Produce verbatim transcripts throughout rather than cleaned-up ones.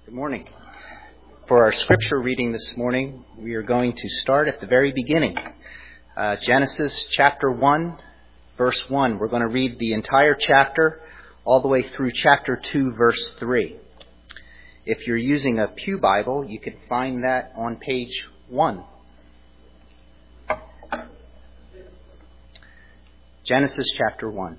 Good morning. For our scripture reading this morning, we are going to start at the very beginning. Uh, Genesis chapter one, verse one. We're going to read the entire chapter all the way through chapter two, verse three. If you're using a Pew Bible, you can find that on page one. Genesis chapter one.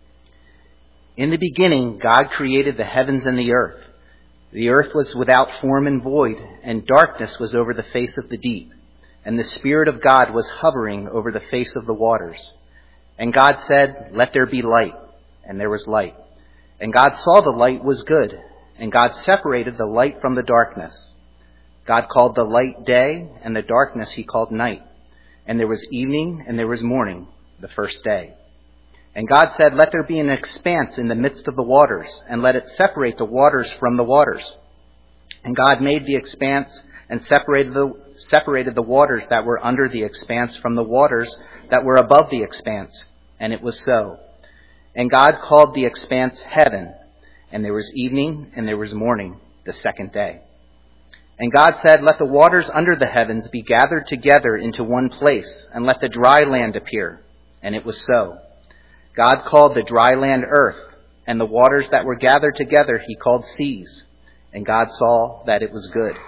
In the beginning, God created the heavens and the earth. The earth was without form and void, and darkness was over the face of the deep. And the Spirit of God was hovering over the face of the waters. And God said, "Let there be light." And there was light. And God saw the light was good. And God separated the light from the darkness. God called the light day, and the darkness he called night. And there was evening, and there was morning, the first day. And God said, "Let there be an expanse in the midst of the waters, and let it separate the waters from the waters." And God made the expanse and separated the, separated the waters that were under the expanse from the waters that were above the expanse. And it was so. And God called the expanse heaven. And there was evening, and there was morning, the second day. And God said, "Let the waters under the heavens be gathered together into one place, and let the dry land appear." And it was so. God called the dry land earth, and the waters that were gathered together he called seas. And God saw that it was good.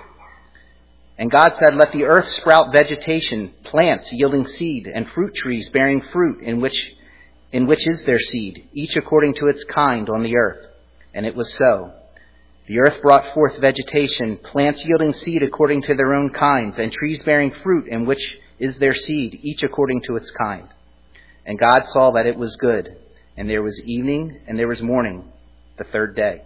And God said, "Let the earth sprout vegetation, plants yielding seed, and fruit trees bearing fruit, in which in which is their seed, each according to its kind on the earth." And it was so. The earth brought forth vegetation, plants yielding seed according to their own kinds, and trees bearing fruit, in which is their seed, each according to its kind. And God saw that it was good. And there was evening, and there was morning, the third day.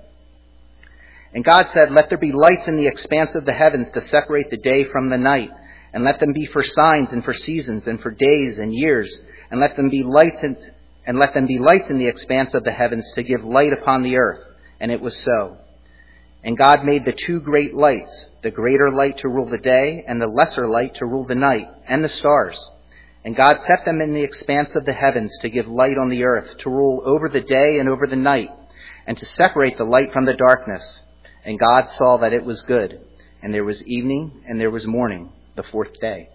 And God said, "Let there be lights in the expanse of the heavens to separate the day from the night, and let them be for signs and for seasons and for days and years, and let them be lights in, and let them be lights in the expanse of the heavens to give light upon the earth." And it was so. And God made the two great lights, the greater light to rule the day, and the lesser light to rule the night, and the stars. And God set them in the expanse of the heavens to give light on the earth, to rule over the day and over the night, and to separate the light from the darkness. And God saw that it was good. And there was evening, and there was morning, the fourth day.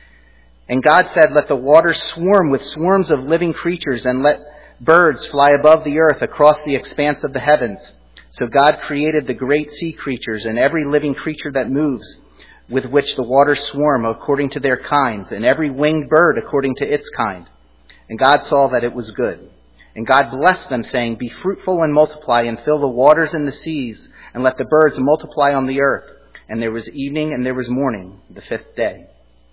And God said, "Let the waters swarm with swarms of living creatures, and let birds fly above the earth across the expanse of the heavens." So God created the great sea creatures and every living creature that moves, with which the waters swarm according to their kinds, and every winged bird according to its kind. And God saw that it was good. And God blessed them, saying, "Be fruitful and multiply, and fill the waters and the seas, and let the birds multiply on the earth." And there was evening, and there was morning, the fifth day.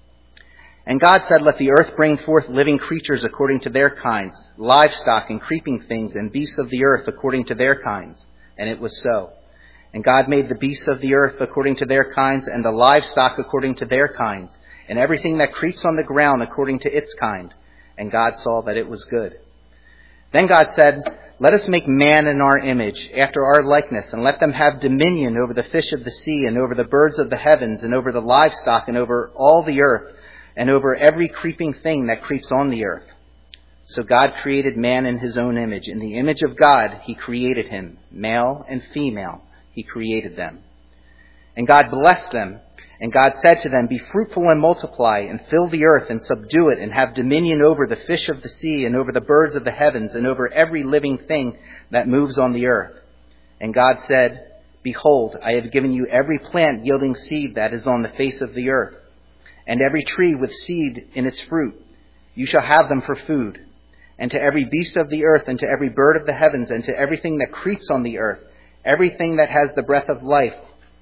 And God said, "Let the earth bring forth living creatures according to their kinds, livestock and creeping things, and beasts of the earth according to their kinds." And it was so. And God made the beasts of the earth according to their kinds, and the livestock according to their kinds, and everything that creeps on the ground according to its kind. And God saw that it was good. Then God said, "Let us make man in our image, after our likeness, and let them have dominion over the fish of the sea, and over the birds of the heavens, and over the livestock, and over all the earth, and over every creeping thing that creeps on the earth." So God created man in his own image. In the image of God he created him, male and female. He created them. And God blessed them. And God said to them, "Be fruitful and multiply, and fill the earth and subdue it, and have dominion over the fish of the sea, and over the birds of the heavens, and over every living thing that moves on the earth." And God said, "Behold, I have given you every plant yielding seed that is on the face of the earth, and every tree with seed in its fruit. You shall have them for food. And to every beast of the earth, and to every bird of the heavens, and to everything that creeps on the earth, everything that has the breath of life,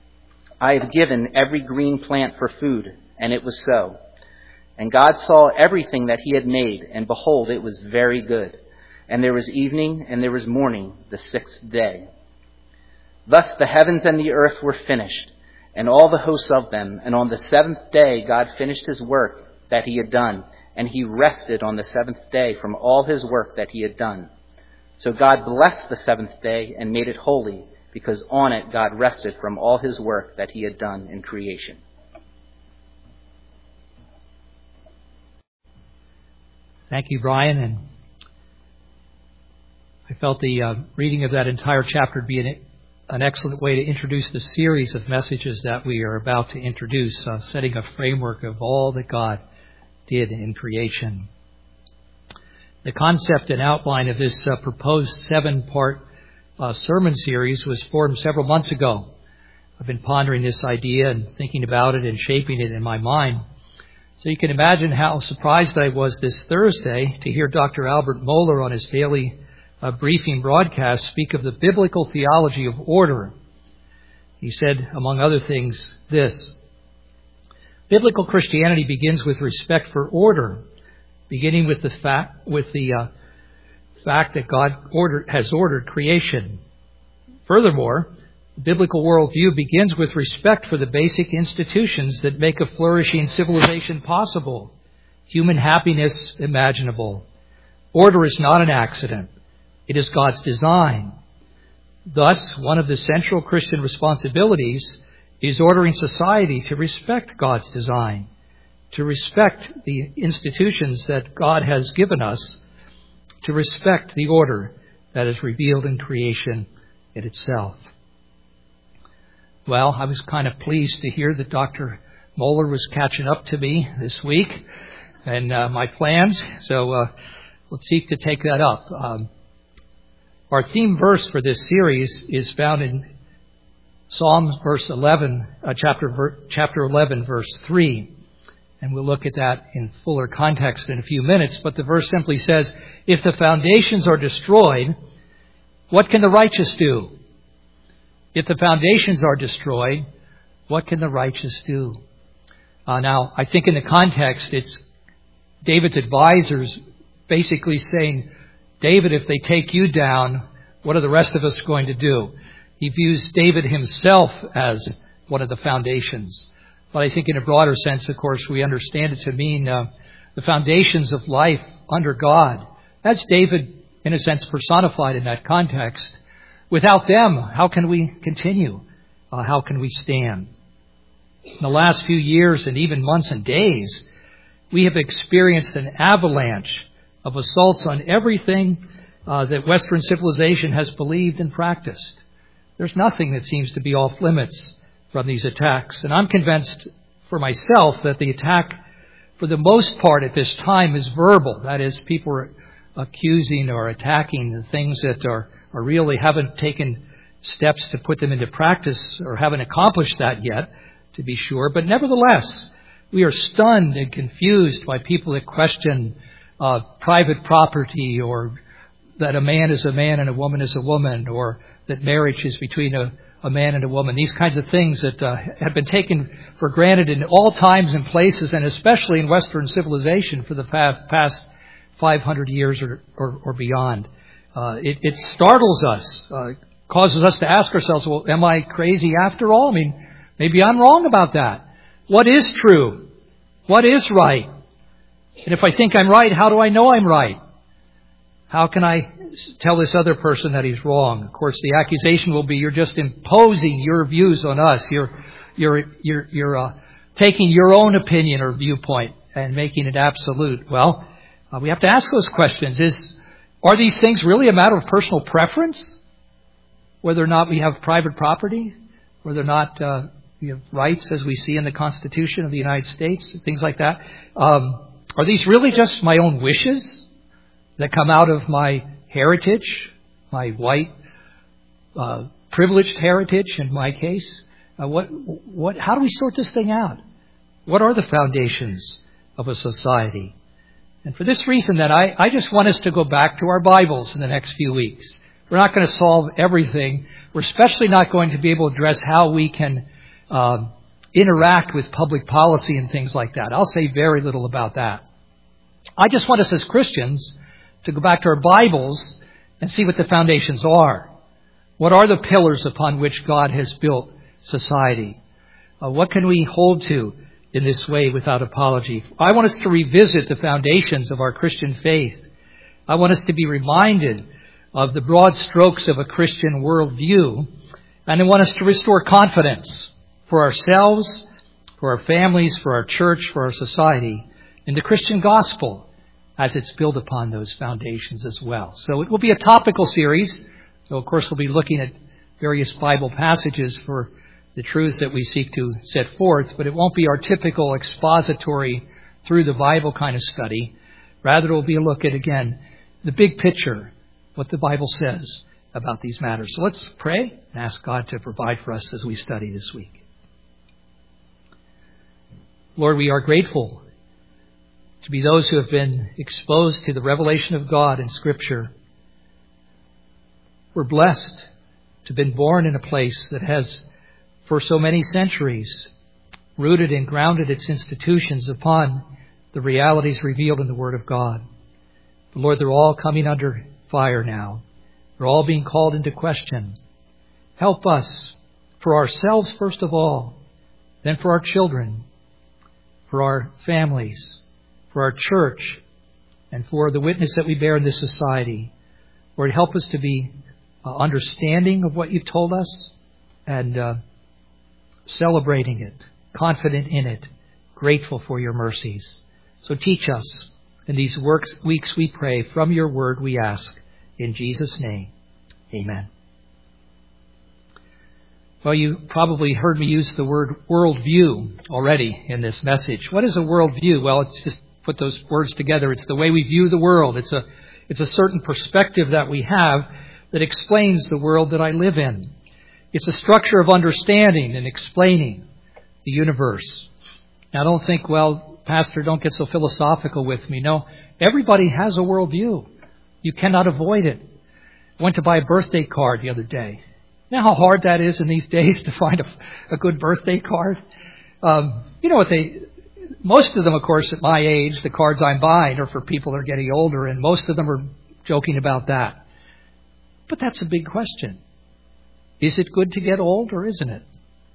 I have given every green plant for food." And it was so. And God saw everything that he had made, and behold, it was very good. And there was evening, and there was morning, the sixth day. Thus the heavens and the earth were finished, and all the hosts of them. And on the seventh day God finished his work that he had done, and he rested on the seventh day from all his work that he had done. So God blessed the seventh day and made it holy, because on it God rested from all his work that he had done in creation. Thank you, Brian. And I felt the uh, reading of that entire chapter would be an an excellent way to introduce the series of messages that we are about to introduce, uh, setting a framework of all that God did in creation. The concept and outline of this uh, proposed seven-part uh, sermon series was formed several months ago. I've been pondering this idea and thinking about it and shaping it in my mind. So you can imagine how surprised I was this Thursday to hear Doctor Albert Mohler on his daily uh, briefing broadcast speak of the biblical theology of order. He said, among other things, this: biblical Christianity begins with respect for order, beginning with the fact with the uh, fact that God order, has ordered creation. Furthermore, the biblical worldview begins with respect for the basic institutions that make a flourishing civilization possible, human happiness imaginable. Order is not an accident. It is God's design. Thus, one of the central Christian responsibilities is ordering society to respect God's design, to respect the institutions that God has given us, to respect the order that is revealed in creation in itself. Well, I was kind of pleased to hear that Doctor Mohler was catching up to me this week and uh, my plans, so uh, let's seek to take that up. Um, our theme verse for this series is found in Psalms verse eleven, uh, chapter ver- chapter eleven, verse three, and we'll look at that in fuller context in a few minutes. But the verse simply says, "If the foundations are destroyed, what can the righteous do? If the foundations are destroyed, what can the righteous do?" Uh, now, I think in the context, it's David's advisors basically saying, David, if they take you down, what are the rest of us going to do? He views David himself as one of the foundations. But I think in a broader sense, of course, we understand it to mean uh, the foundations of life under God. That's David, in a sense, personified in that context. Without them, how can we continue? Uh, how can we stand? In the last few years and even months and days, we have experienced an avalanche of assaults on everything uh, that Western civilization has believed and practiced. There's nothing that seems to be off limits from these attacks. And I'm convinced for myself that the attack, for the most part at this time, is verbal. That is, people are accusing or attacking the things that are or really haven't taken steps to put them into practice or haven't accomplished that yet, to be sure. But nevertheless, we are stunned and confused by people that question uh, private property, or that a man is a man and a woman is a woman, or that marriage is between a, a man and a woman. These kinds of things that uh, have been taken for granted in all times and places, and especially in Western civilization for the past, past five hundred years or, or, or beyond. Uh, it, it startles us, uh, causes us to ask ourselves, well, am I crazy after all? I mean, maybe I'm wrong about that. What is true? What is right? And if I think I'm right, how do I know I'm right? How can I tell this other person that he's wrong? Of course, the accusation will be, you're just imposing your views on us. You're, you're, you're, you're uh, taking your own opinion or viewpoint and making it absolute. Well, uh, we have to ask those questions. Is Are these things really a matter of personal preference? Whether or not we have private property, whether or not uh, we have rights as we see in the Constitution of the United States, things like that. Um, are these really just my own wishes that come out of my heritage, my white, uh, privileged heritage in my case? Uh, what, what, how do we sort this thing out? What are the foundations of a society? And for this reason, then, I, I just want us to go back to our Bibles in the next few weeks. We're not going to solve everything. We're especially not going to be able to address how we can uh, interact with public policy and things like that. I'll say very little about that. I just want us as Christians to go back to our Bibles and see what the foundations are. What are the pillars upon which God has built society? Uh, what can we hold to in this way without apology? I want us to revisit the foundations of our Christian faith. I want us to be reminded of the broad strokes of a Christian worldview. And I want us to restore confidence for ourselves, for our families, for our church, for our society in the Christian gospel as it's built upon those foundations as well. So it will be a topical series. So, of course, we'll be looking at various Bible passages for the truth that we seek to set forth, but it won't be our typical expository through the Bible kind of study. Rather, it will be a look at, again, the big picture, what the Bible says about these matters. So let's pray and ask God to provide for us as we study this week. Lord, we are grateful to be those who have been exposed to the revelation of God in Scripture. We're blessed to have been born in a place that has, for so many centuries, rooted and grounded its institutions upon the realities revealed in the Word of God. But Lord, they're all coming under fire now. They're all being called into question. Help us, for ourselves first of all, then for our children, for our families, for our church, and for the witness that we bear in this society. Lord, help us to be uh, understanding of what you've told us and uh, celebrating it, confident in it, grateful for your mercies. So teach us in these works, weeks, we pray. From your word we ask. In Jesus' name, amen. Well, you probably heard me use the word worldview already in this message. What is a worldview? Well, it's just put those words together. It's the way we view the world. It's a, it's a certain perspective that we have that explains the world that I live in. It's a structure of understanding and explaining the universe. Now, don't think, well, Pastor, don't get so philosophical with me. No, everybody has a worldview. You cannot avoid it. I went to buy a birthday card the other day. You know how hard that is in these days to find a, a good birthday card? Um, you know what they... Most of them, of course, at my age, the cards I'm buying are for people that are getting older, and most of them are joking about that. But that's a big question. Is it good to get old, or isn't it?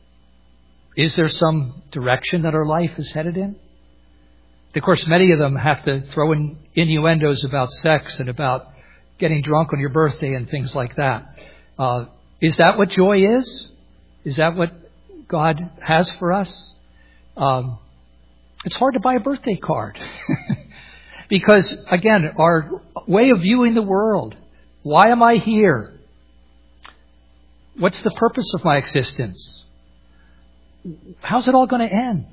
Is there some direction that our life is headed in? Of course, many of them have to throw in innuendos about sex and about getting drunk on your birthday and things like that. Uh, is that what joy is? Is that what God has for us? Um, it's hard to buy a birthday card. Because, again, our way of viewing the world. Why am I here? What's the purpose of my existence? How's it all going to end?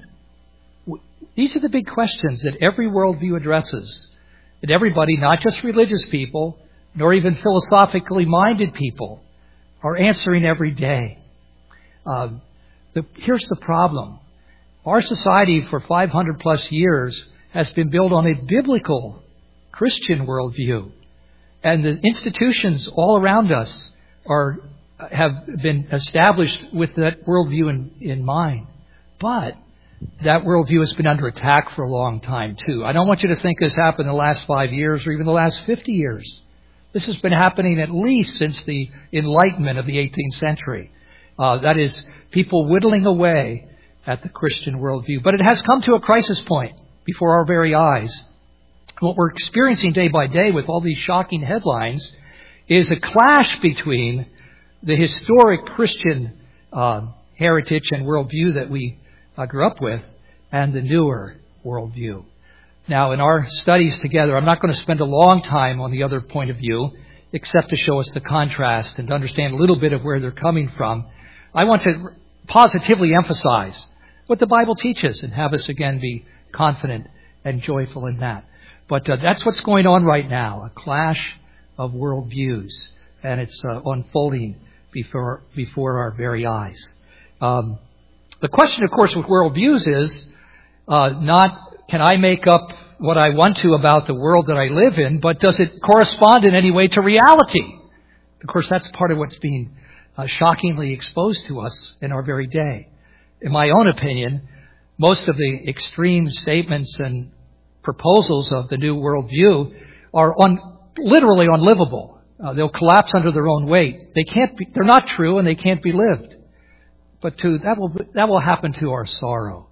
These are the big questions that every worldview addresses. And everybody, not just religious people, nor even philosophically minded people, are answering every day. Uh, the, here's the problem. Our society for five hundred plus years has been built on a biblical Christian worldview. And the institutions all around us are have been established with that worldview in, in mind. But that worldview has been under attack for a long time, too. I don't want you to think this happened in the last five years or even the last fifty years. This has been happening at least since the Enlightenment of the eighteenth century. Uh, that is, people whittling away at the Christian worldview. But it has come to a crisis point before our very eyes. What we're experiencing day by day with all these shocking headlines is a clash between the historic Christian uh, heritage and worldview that we uh, grew up with and the newer worldview. Now, in our studies together, I'm not going to spend a long time on the other point of view, except to show us the contrast and to understand a little bit of where they're coming from. I want to positively emphasize what the Bible teaches and have us again be confident and joyful in that. But uh, that's what's going on right now, a clash of worldviews, and it's uh, unfolding before before our very eyes. Um, the question, of course, with worldviews is uh, not can I make up what I want to about the world that I live in, but does it correspond in any way to reality? Of course, that's part of what's being uh, shockingly exposed to us in our very day. In my own opinion, most of the extreme statements and proposals of the new worldview are un, literally unlivable. Uh, they'll collapse under their own weight. They can't be, they're not true and they can't be lived. But to, that will, that will happen to our sorrow.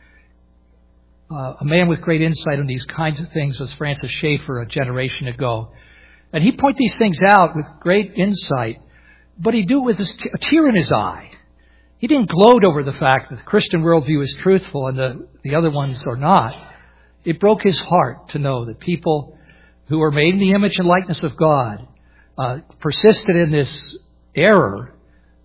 Uh, a man with great insight on these kinds of things was Francis Schaeffer a generation ago. And he pointed these things out with great insight, but he'd do it with a tear in his eye. He didn't gloat over the fact that the Christian worldview is truthful and the, the other ones are not. It broke his heart to know that people who are made in the image and likeness of God uh, persisted in this error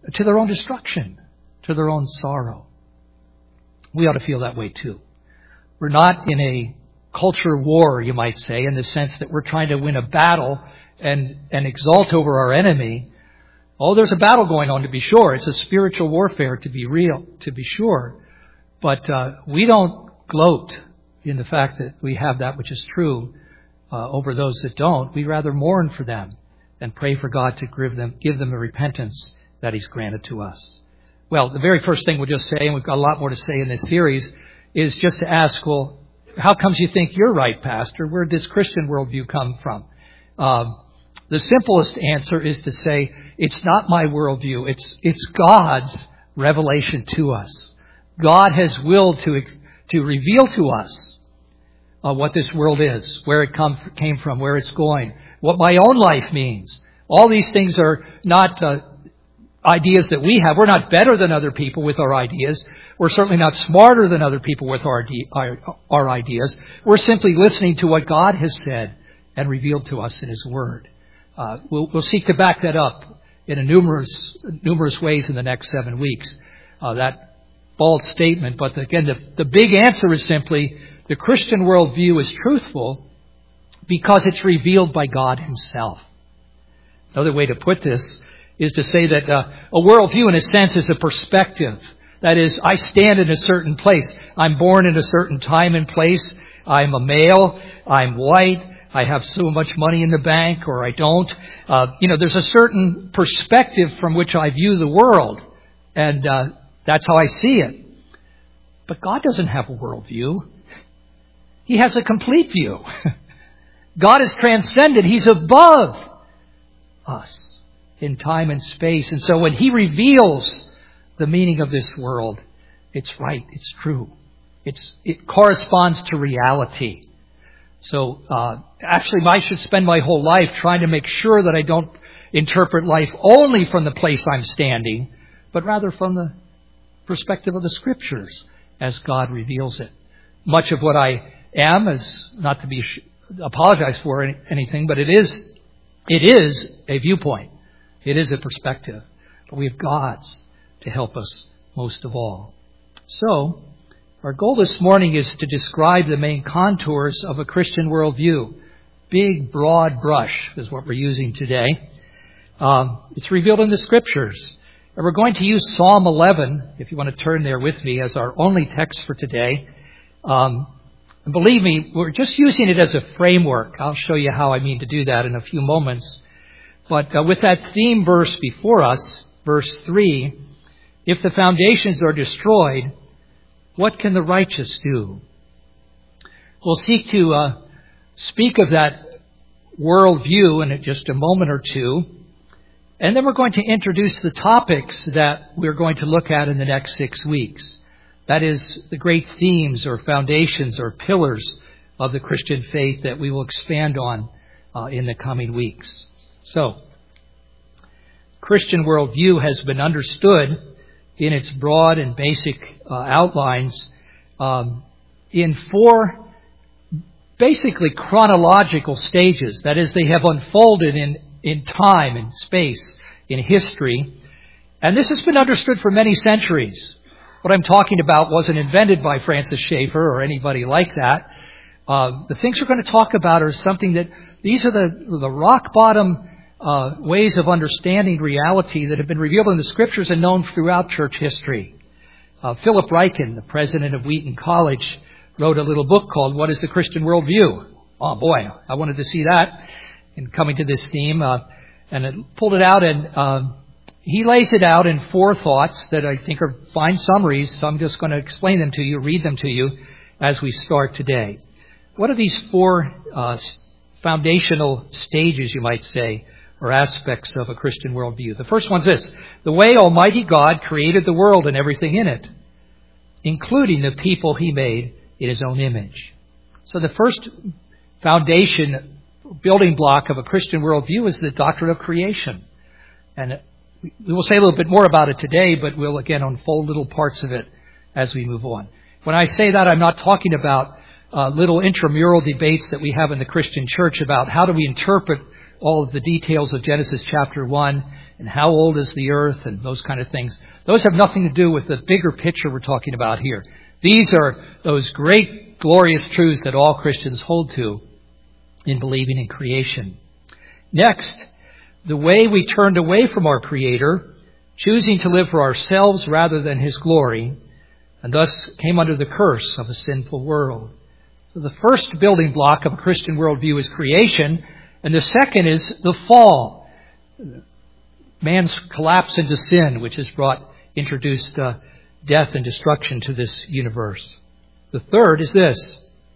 to their own destruction, to their own sorrow. We ought to feel that way too. We're not in a culture war, you might say, in the sense that we're trying to win a battle and, and exalt over our enemy. Oh, there's a battle going on, to be sure. It's a spiritual warfare, to be real, to be sure. But uh, we don't gloat in the fact that we have that which is true uh, over those that don't. We rather mourn for them and pray for God to give them, give them the repentance that He's granted to us. Well, the very first thing we'll just say, and we've got a lot more to say in this series, is just to ask, well, how comes you think you're right, Pastor? Where did this Christian worldview come from? Um, the simplest answer is to say, it's not my worldview. It's it's God's revelation to us. God has willed to to reveal to us uh, what this world is, where it come, came from, where it's going, what my own life means. All these things are not uh, ideas that we have. We're not better than other people with our ideas. We're certainly not smarter than other people with our, our, our ideas. We're simply listening to what God has said and revealed to us in His Word. Uh, we'll, we'll seek to back that up in a numerous, numerous ways in the next seven weeks. Uh, that bald statement, but again, the, the big answer is simply the Christian worldview is truthful because it's revealed by God Himself. Another way to put this is to say that uh, a worldview, in a sense, is a perspective. That is, I stand in a certain place. I'm born in a certain time and place. I'm a male. I'm white. I have so much money in the bank, or I don't. Uh, you know, there's a certain perspective from which I view the world, and uh, that's how I see it. But God doesn't have a worldview. He has a complete view. God is transcendent. He's above us in time and space. And so when He reveals the meaning of this world, it's right, it's true. It's It corresponds to reality. So uh, actually I should spend my whole life trying to make sure that I don't interpret life only from the place I'm standing, but rather from the perspective of the Scriptures as God reveals it. Much of what I am is not to be apologized for any, anything, but it is it is a viewpoint. It is a perspective, but we have God's to help us most of all. So, our goal this morning is to describe the main contours of a Christian worldview. Big, broad brush is what we're using today. Um, it's revealed in the Scriptures. And we're going to use Psalm eleven, if you want to turn there with me, as our only text for today. Um, and believe me, we're just using it as a framework. I'll show you how I mean to do that in a few moments. But uh, with that theme verse before us, verse three, if the foundations are destroyed, what can the righteous do? We'll seek to uh, speak of that worldview in just a moment or two. And then we're going to introduce the topics that we're going to look at in the next six weeks. That is the great themes or foundations or pillars of the Christian faith that we will expand on uh, in the coming weeks. So, Christian worldview has been understood in its broad and basic uh, outlines um, in four basically chronological stages. That is, they have unfolded in, in time, in space, in history. And this has been understood for many centuries. What I'm talking about wasn't invented by Francis Schaeffer or anybody like that. Uh, the things we're going to talk about are something that, these are the, the rock bottom uh, ways of understanding reality that have been revealed in the Scriptures and known throughout church history. Uh, Philip Ryken, the president of Wheaton College, wrote a little book called What is the Christian Worldview? Oh boy, I wanted to see that in coming to this theme. Uh, and it pulled it out, and uh, he lays it out in four thoughts that I think are fine summaries. So I'm just going to explain them to you, read them to you as we start today. What are these four uh, foundational stages, you might say, or aspects of a Christian worldview? The first one's this: the way Almighty God created the world and everything in it, including the people He made in His own image. So the first foundation, building block of a Christian worldview is the doctrine of creation. And we will say a little bit more about it today, but we'll again unfold little parts of it as we move on. When I say that, I'm not talking about uh, little intramural debates that we have in the Christian church about how do we interpret all of the details of Genesis chapter one and how old is the earth and those kind of things. Those have nothing to do with the bigger picture we're talking about here. These are those great, glorious truths that all Christians hold to in believing in creation. Next, the way we turned away from our Creator, choosing to live for ourselves rather than His glory, and thus came under the curse of a sinful world. So the first building block of a Christian worldview is creation, and the second is the fall. Man's collapse into sin, which has brought, introduced uh, death and destruction to this universe. The third is this: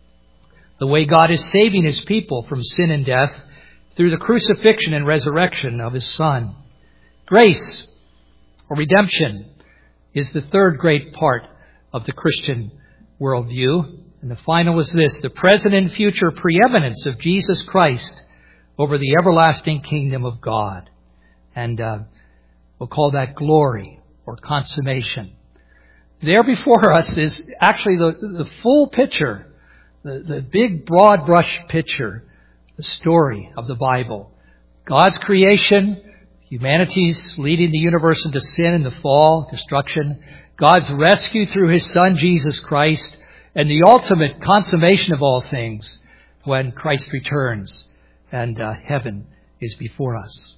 the way God is saving His people from sin and death through the crucifixion and resurrection of His Son. Grace, or redemption, is the third great part of the Christian worldview. And the final is this: the present and future preeminence of Jesus Christ over the everlasting kingdom of God. And uh, we'll call that glory or consummation. There before us is actually the, the full picture, the, the big broad brush picture, the story of the Bible. God's creation, humanity's leading the universe into sin and the fall, destruction, God's rescue through His Son, Jesus Christ, and the ultimate consummation of all things when Christ returns and uh, heaven is before us.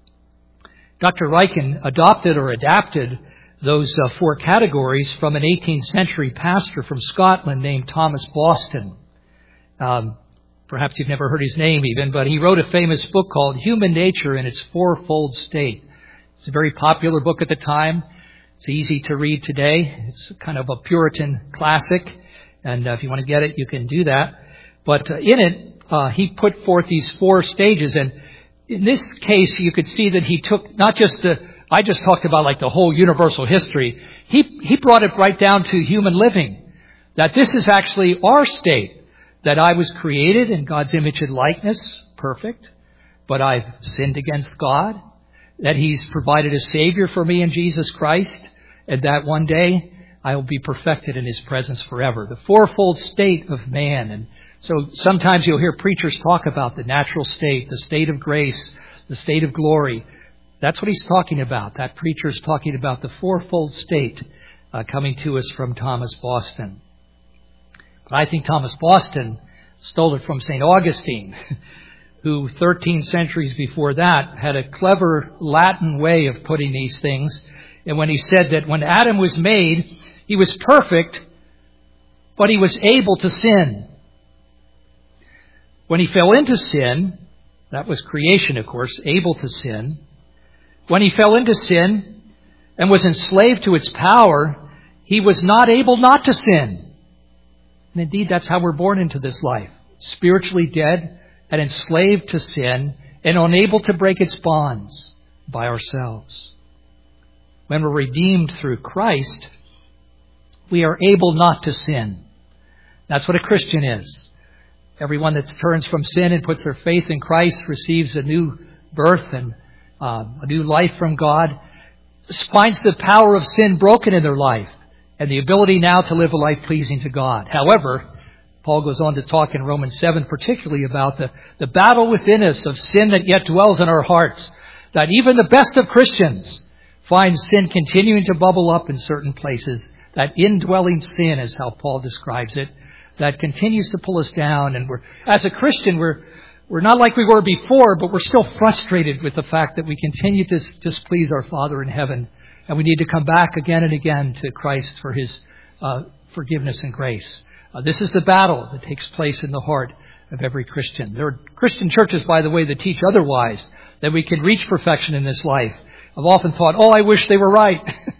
Doctor Ryken adopted or adapted those uh, four categories from an eighteenth century pastor from Scotland named Thomas Boston. Um, perhaps you've never heard his name even, but he wrote a famous book called Human Nature in its Fourfold State. It's a very popular book at the time. It's easy to read today. It's kind of a Puritan classic, and uh, if you want to get it, you can do that. But uh, in it, uh, he put forth these four stages, and in this case, you could see that he took not just the, I just talked about like the whole universal history. He, he brought it right down to human living. That this is actually our state. That I was created in God's image and likeness, perfect. But I've sinned against God. That He's provided a Savior for me in Jesus Christ. And that one day I will be perfected in His presence forever. The fourfold state of man. And so sometimes you'll hear preachers talk about the natural state, the state of grace, the state of glory. That's what he's talking about. That preacher is talking about the fourfold state uh, coming to us from Thomas Boston. But I think Thomas Boston stole it from Saint Augustine, who thirteen centuries before that had a clever Latin way of putting these things. And when he said that when Adam was made, he was perfect, but he was able to sin. When he fell into sin, that was creation, of course, able to sin. When he fell into sin and was enslaved to its power, he was not able not to sin. And indeed, that's how we're born into this life. Spiritually dead and enslaved to sin and unable to break its bonds by ourselves. When we're redeemed through Christ, we are able not to sin. That's what a Christian is. Everyone that turns from sin and puts their faith in Christ receives a new birth and uh, a new life from God, finds the power of sin broken in their life and the ability now to live a life pleasing to God. However, Paul goes on to talk in Romans seven particularly about the, the battle within us of sin that yet dwells in our hearts, that even the best of Christians find sin continuing to bubble up in certain places, that indwelling sin is how Paul describes it, that continues to pull us down. And we're, as a Christian, we're we're not like we were before, but we're still frustrated with the fact that we continue to displease our Father in heaven. And we need to come back again and again to Christ for His uh, forgiveness and grace. Uh, this is the battle that takes place in the heart of every Christian. There are Christian churches, by the way, that teach otherwise, that we can reach perfection in this life. I've often thought, oh, I wish they were right.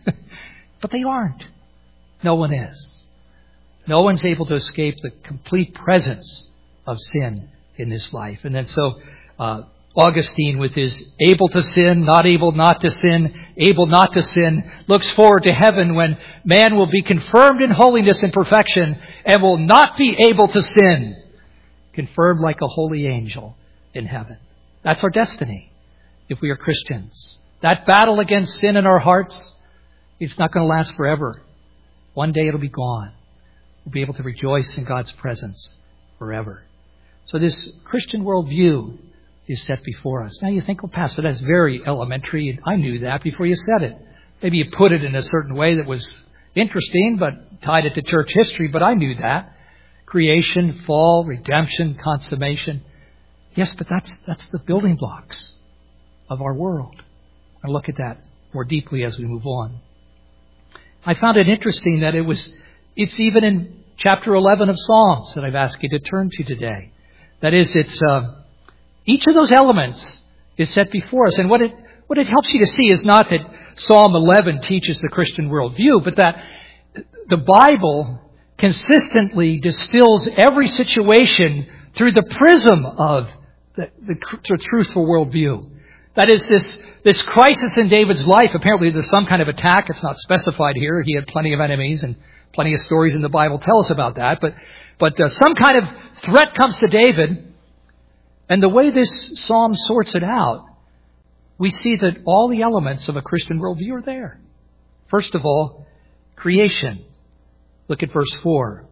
But they aren't. No one is. No one's able to escape the complete presence of sin in this life. And then so uh, Augustine, with his able to sin, not able not to sin, able not to sin, looks forward to heaven when man will be confirmed in holiness and perfection and will not be able to sin. Confirmed like a holy angel in heaven. That's our destiny if we are Christians. That battle against sin in our hearts, it's not going to last forever. One day it'll be gone. We'll be able to rejoice in God's presence forever. So this Christian worldview is set before us. Now you think, well, Pastor, that's very elementary. I knew that before you said it. Maybe you put it in a certain way that was interesting, but tied it to church history, but I knew that. Creation, fall, redemption, consummation. Yes, but that's that's the building blocks of our world. I'll look at that more deeply as we move on. I found it interesting that it was, it's even in chapter eleven of Psalms that I've asked you to turn to today. That is, it's uh, each of those elements is set before us. And what it what it helps you to see is not that Psalm eleven teaches the Christian worldview, but that the Bible consistently distills every situation through the prism of the, the, the truthful worldview. That is, this this crisis in David's life, apparently there's some kind of attack. It's not specified here. He had plenty of enemies, and plenty of stories in the Bible tell us about that. But, but uh, some kind of threat comes to David, and the way this psalm sorts it out, we see that all the elements of a Christian worldview are there. First of all, creation. Look at verse four.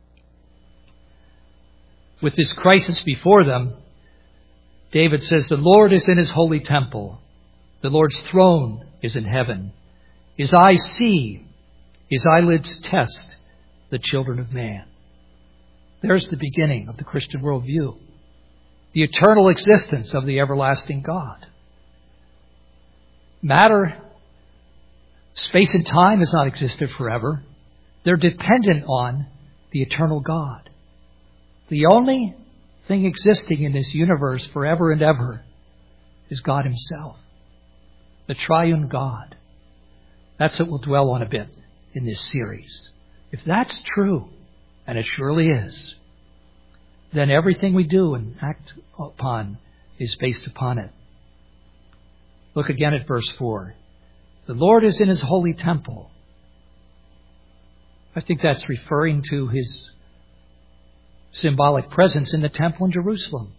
With this crisis before them, David says, the Lord is in his holy temple. The Lord's throne is in heaven. His eyes see, his eyelids test the children of man. There's the beginning of the Christian worldview. The eternal existence of the everlasting God. Matter, space and time has not existed forever. They're dependent on the eternal God. The only thing existing in this universe forever and ever is God himself. The triune God. That's what we'll dwell on a bit in this series. If that's true, and it surely is, then everything we do and act upon is based upon it. Look again at verse four. The Lord is in his holy temple. I think that's referring to his symbolic presence in the temple in Jerusalem.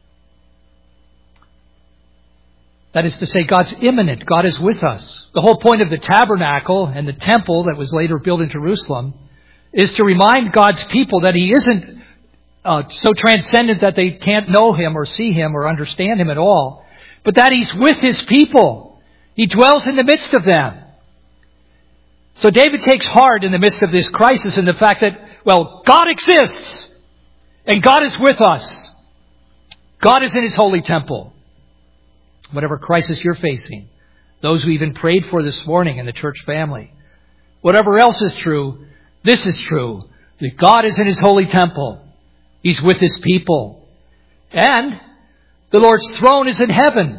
That is to say, God's immanent. God is with us. The whole point of the tabernacle and the temple that was later built in Jerusalem is to remind God's people that he isn't uh, so transcendent that they can't know him or see him or understand him at all, but that he's with his people. He dwells in the midst of them. So David takes heart in the midst of this crisis in the fact that, well, God exists and God is with us. God is in his holy temple. Whatever crisis you're facing, those we even prayed for this morning in the church family, whatever else is true, this is true. That God is in his holy temple. He's with his people. And the Lord's throne is in heaven.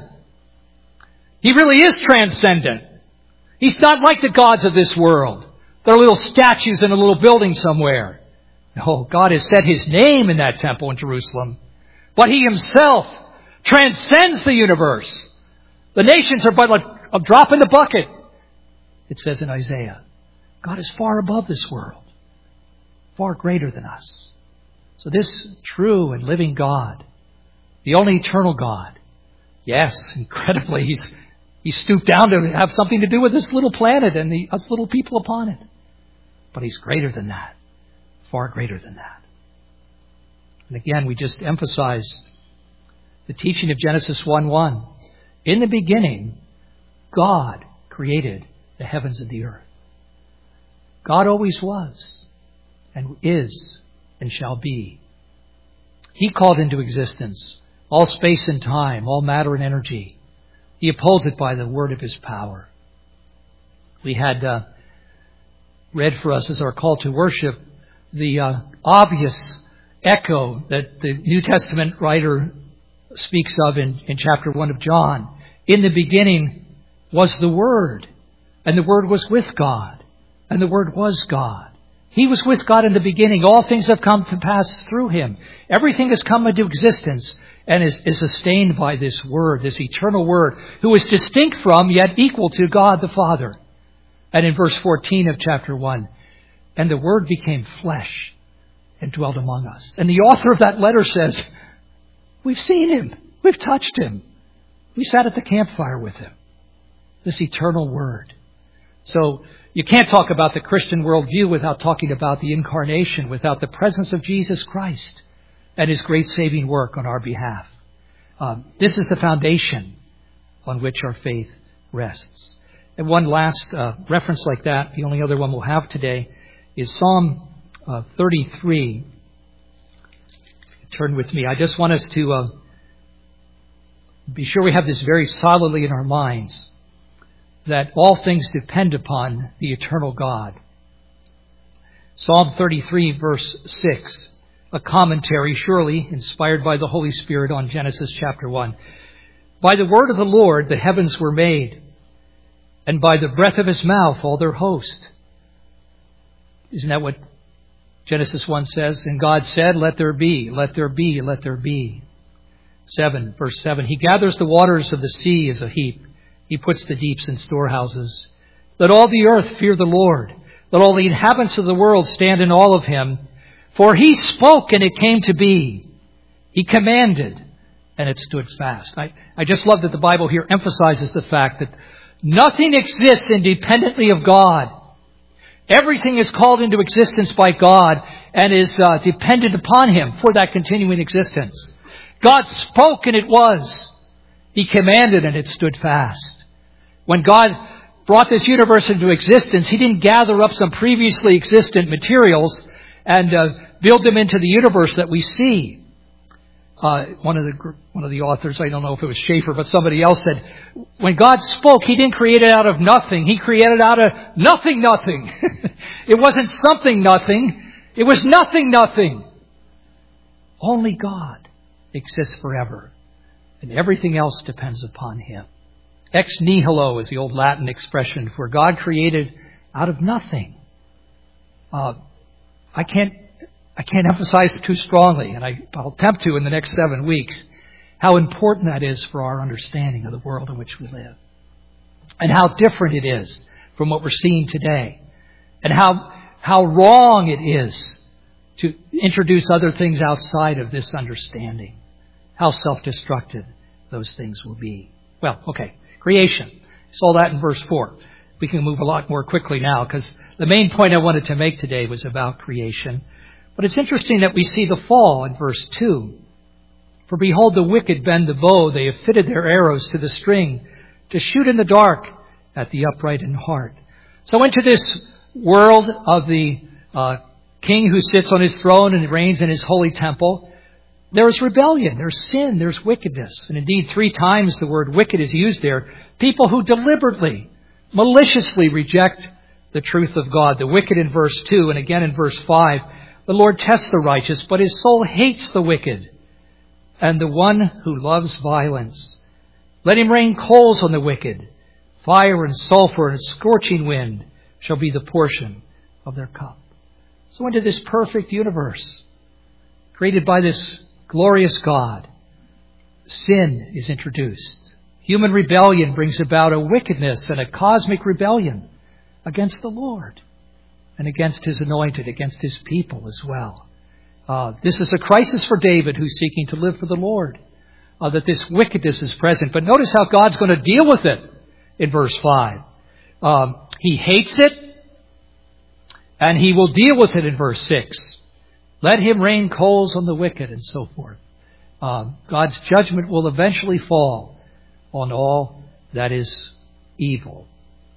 He really is transcendent. He's not like the gods of this world. They're little statues in a little building somewhere. No, God has set his name in that temple in Jerusalem. But he himself transcends the universe. The nations are but a drop in the bucket, it says in Isaiah. God is far above this world, far greater than us. So this true and living God, the only eternal God, yes, incredibly, he's he stooped down to have something to do with this little planet and the us little people upon it. But he's greater than that, far greater than that. And again, we just emphasize the teaching of Genesis one one. In the beginning, God created the heavens and the earth. God always was and is and shall be. He called into existence all space and time, all matter and energy. He upholds it by the word of his power. We had uh, read for us as our call to worship the uh, obvious echo that the New Testament writer speaks of in, in chapter one of John. In the beginning was the Word, and the Word was with God, and the Word was God. He was with God in the beginning. All things have come to pass through him. Everything has come into existence and is, is sustained by this Word, this eternal Word, who is distinct from, yet equal to God the Father. And in verse fourteen of chapter one, and the Word became flesh and dwelt among us. And the author of that letter says, we've seen him. We've touched him. We sat at the campfire with him. This eternal Word. So you can't talk about the Christian worldview without talking about the incarnation, without the presence of Jesus Christ and his great saving work on our behalf. Um, this is the foundation on which our faith rests. And one last uh, reference like that, the only other one we'll have today, is Psalm uh, thirty-three. Turn with me. I just want us to uh, be sure we have this very solidly in our minds, that all things depend upon the eternal God. Psalm thirty-three, verse six, a commentary, surely inspired by the Holy Spirit on Genesis chapter one. By the word of the Lord the heavens were made, and by the breath of his mouth all their host. Isn't that what Genesis one says? And God said, let there be, let there be, let there be. Seven, verse seven, he gathers the waters of the sea as a heap. He puts the deeps in storehouses. Let all the earth fear the Lord. Let all the inhabitants of the world stand in awe of him. For he spoke and it came to be. He commanded and it stood fast. I, I just love that the Bible here emphasizes the fact that nothing exists independently of God. Everything is called into existence by God and is uh, dependent upon him for that continuing existence. God spoke and it was. He commanded and it stood fast. When God brought this universe into existence, he didn't gather up some previously existent materials and uh, build them into the universe that we see. Uh, one of the one of the authors, I don't know if it was Schaeffer, but somebody else said, when God spoke, he didn't create it out of nothing. He created out of nothing, nothing. It wasn't something nothing. It was nothing, nothing. Only God exists forever. And everything else depends upon him. Ex nihilo is the old Latin expression for God created out of nothing. Uh, I can't I can't emphasize it too strongly, and I, I'll attempt to in the next seven weeks, how important that is for our understanding of the world in which we live. And how different it is from what we're seeing today. And how how wrong it is to introduce other things outside of this understanding. How self-destructive those things will be. Well, okay. Creation. Saw that in verse four. We can move a lot more quickly now because the main point I wanted to make today was about creation. But it's interesting that we see the fall in verse two. For behold, the wicked bend the bow. They have fitted their arrows to the string to shoot in the dark at the upright in heart. So into this world of the uh, king who sits on his throne and reigns in his holy temple, there is rebellion, there's sin, there's wickedness. And indeed, three times the word wicked is used there. People who deliberately, maliciously reject the truth of God. The wicked in verse two and again in verse five. The Lord tests the righteous, but his soul hates the wicked and the one who loves violence. Let him rain coals on the wicked. Fire and sulfur and a scorching wind shall be the portion of their cup. So into this perfect universe, created by this glorious God, sin is introduced. Human rebellion brings about a wickedness and a cosmic rebellion against the Lord and against his anointed, against his people as well. Uh, this is a crisis for David, who's seeking to live for the Lord, uh, that this wickedness is present. But notice how God's going to deal with it in verse five. Um, he hates it, and he will deal with it in verse six. Let him rain coals on the wicked, and so forth. Uh, God's judgment will eventually fall on all that is evil.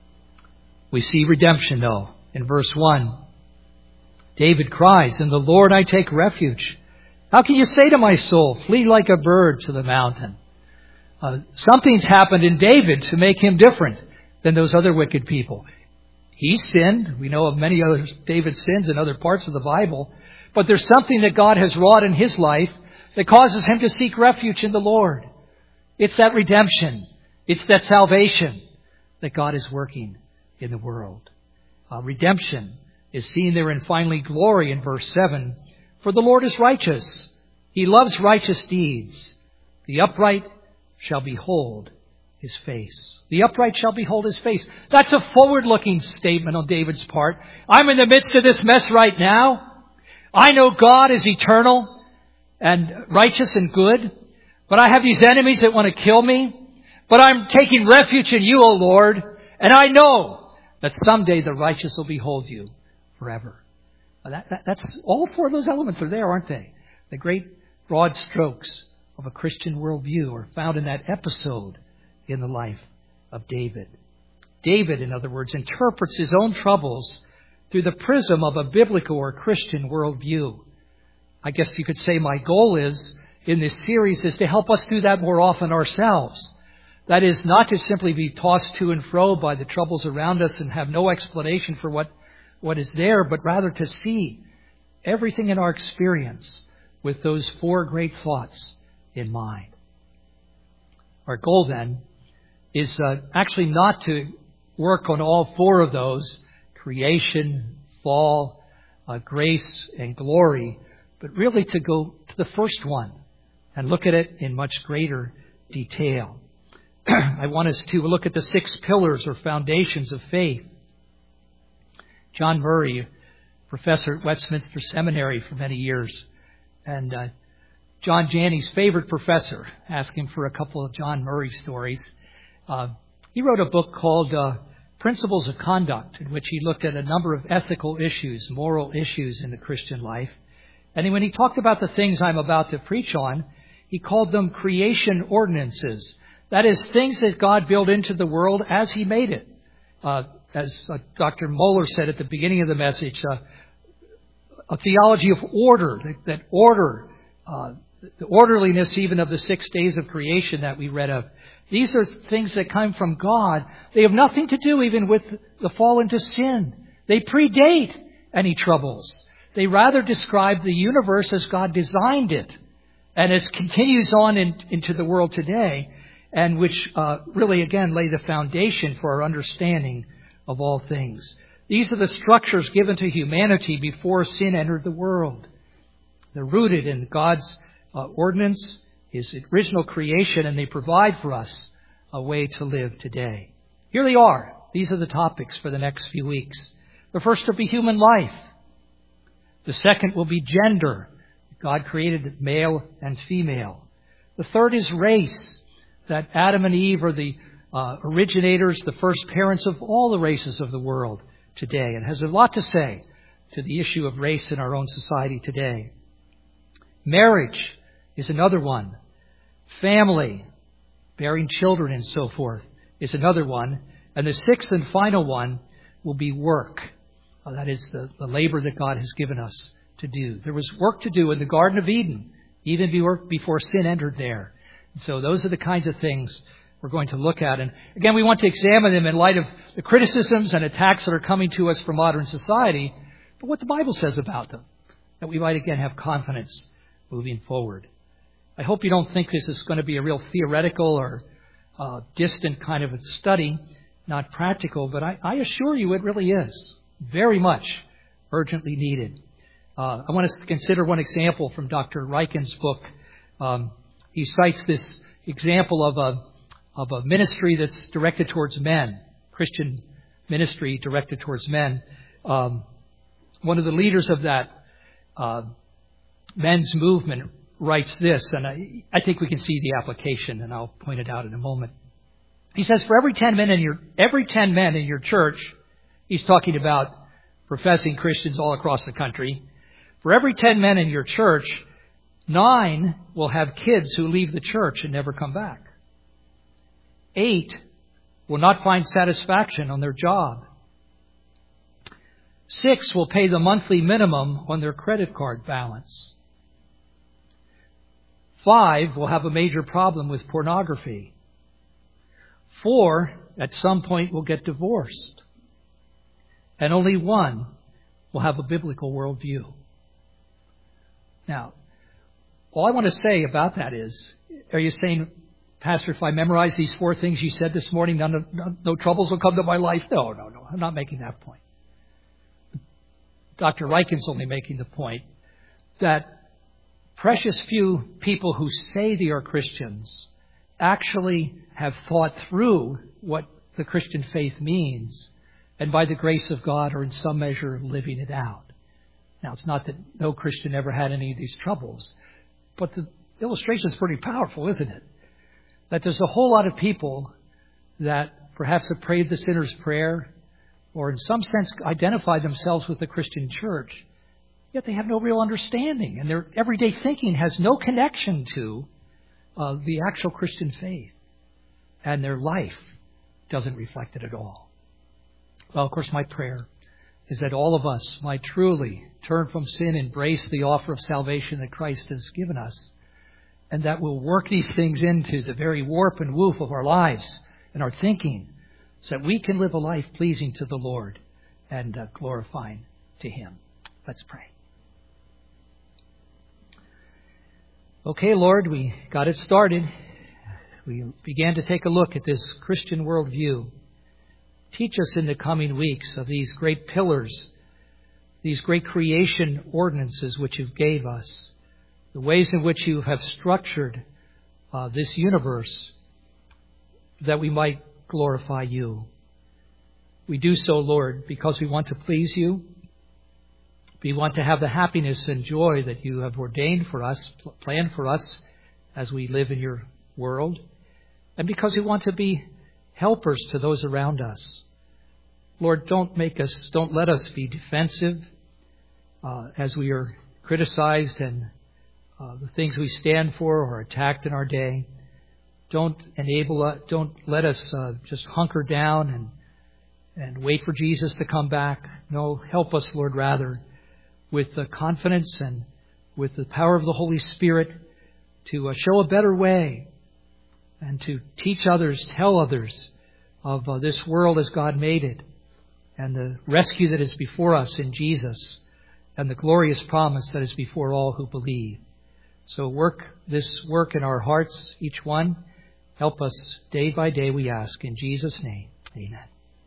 We see redemption, though. In verse one, David cries, "In the Lord I take refuge. How can you say to my soul, flee like a bird to the mountain?" Uh, something's happened in David to make him different than those other wicked people. He sinned. We know of many other David's sins in other parts of the Bible. But there's something that God has wrought in his life that causes him to seek refuge in the Lord. It's that redemption. It's that salvation that God is working in the world. Uh, redemption is seen there in finally glory in verse seven. For the Lord is righteous. He loves righteous deeds. The upright shall behold his face. The upright shall behold his face. That's a forward-looking statement on David's part. I'm in the midst of this mess right now. I know God is eternal and righteous and good, but I have these enemies that want to kill me. But I'm taking refuge in you, O Lord, and I know that someday the righteous will behold you forever. That, that, that's all four of those elements are there, aren't they? The great broad strokes of a Christian worldview are found in that episode in the life of David. David, in other words, interprets his own troubles through the prism of a biblical or Christian worldview. I guess you could say my goal is, in this series, is to help us do that more often ourselves. That is, not to simply be tossed to and fro by the troubles around us and have no explanation for what, what is there, but rather to see everything in our experience with those four great thoughts in mind. Our goal, then, is uh, actually not to work on all four of those, creation, fall, uh, grace, and glory, but really to go to the first one and look at it in much greater detail. I want us to look at the six pillars or foundations of faith. John Murray, professor at Westminster Seminary for many years, and uh, John Janney's favorite professor, asked him for a couple of John Murray stories. Uh, he wrote a book called uh, Principles of Conduct, in which he looked at a number of ethical issues, moral issues in the Christian life. And when he talked about the things I'm about to preach on, he called them creation ordinances. That is, things that God built into the world as He made it. Uh, as uh, Doctor Moeller said at the beginning of the message, uh, a theology of order, that, that order, uh, the orderliness even of the six days of creation that we read of. These are things that come from God. They have nothing to do even with the fall into sin. They predate any troubles. They rather describe the universe as God designed it and as continues on in, into the world today, and which uh, really, again, lay the foundation for our understanding of all things. These are the structures given to humanity before sin entered the world. They're rooted in God's uh, ordinance, His original creation, and they provide for us a way to live today. Here they are. These are the topics for the next few weeks. The first will be human life. The second will be gender. God created male and female. The third is race, that Adam and Eve are the uh, originators, the first parents of all the races of the world today, and has a lot to say to the issue of race in our own society today. Marriage is another one. Family, bearing children and so forth, is another one. And the sixth and final one will be work. Uh, that is the, the labor that God has given us to do. There was work to do in the Garden of Eden, even before sin entered there. And so those are the kinds of things we're going to look at. And again, we want to examine them in light of the criticisms and attacks that are coming to us from modern society, but what the Bible says about them, that we might again have confidence moving forward. I hope you don't think this is going to be a real theoretical or uh, distant kind of a study, not practical, but I, I assure you it really is very much urgently needed. Uh, I want us to consider one example from Doctor Ryken's book. Um, he cites this example of a of a ministry that's directed towards men, Christian ministry directed towards men. Um, one of the leaders of that uh, men's movement writes this, and I, I think we can see the application, and I'll point it out in a moment. He says, for every ten men in your every ten men in your church, he's talking about professing Christians all across the country. For every ten men in your church, nine will have kids who leave the church and never come back. Eight will not find satisfaction on their job. Six will pay the monthly minimum on their credit card balance. Five will have a major problem with pornography. Four, at some point, will get divorced. And only one will have a biblical worldview. Now, all I want to say about that is, are you saying, Pastor, if I memorize these four things you said this morning, none of, no, no troubles will come to my life? No, no, no. I'm not making that point. Doctor Ryken's only making the point that precious few people who say they are Christians actually have thought through what the Christian faith means, and by the grace of God are in some measure living it out. Now, it's not that no Christian ever had any of these troubles, but the illustration is pretty powerful, isn't it? That there's a whole lot of people that perhaps have prayed the sinner's prayer or in some sense identify themselves with the Christian church, yet they have no real understanding, and their everyday thinking has no connection to uh, the actual Christian faith, and their life doesn't reflect it at all. Well, of course, my prayer is that all of us might truly turn from sin, embrace the offer of salvation that Christ has given us, and that we'll work these things into the very warp and woof of our lives and our thinking, so that we can live a life pleasing to the Lord and uh, glorifying to Him. Let's pray. Okay, Lord, we got it started. We began to take a look at this Christian worldview. Teach us in the coming weeks of these great pillars, these great creation ordinances which you gave us, the ways in which you have structured uh, this universe, that we might glorify you. We do so, Lord, because we want to please you. We want to have the happiness and joy that you have ordained for us, planned for us as we live in your world. And because we want to be helpers to those around us. Lord, don't make us, don't let us be defensive uh, as we are criticized and uh, the things we stand for are attacked in our day. Don't enable us, don't let us uh, just hunker down and and wait for Jesus to come back. No, help us, Lord, rather, with the confidence and with the power of the Holy Spirit to uh, show a better way and to teach others, tell others of uh, this world as God made it and the rescue that is before us in Jesus and the glorious promise that is before all who believe. So work this work in our hearts, each one. Help us day by day, we ask. In Jesus' name, amen.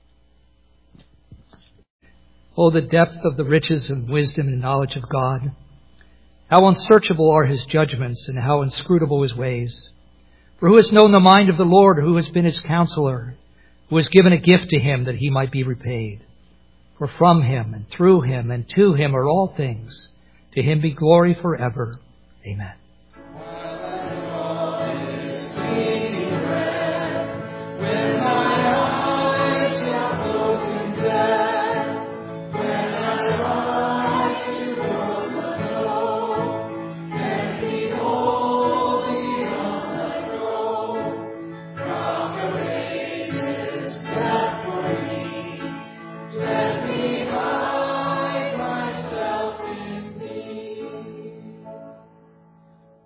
Oh, the depth of the riches and wisdom and knowledge of God. How unsearchable are His judgments and how inscrutable His ways. For who has known the mind of the Lord, or who has been His counselor, who has given a gift to Him that He might be repaid? For from Him and through Him and to Him are all things. To Him be glory forever. Amen.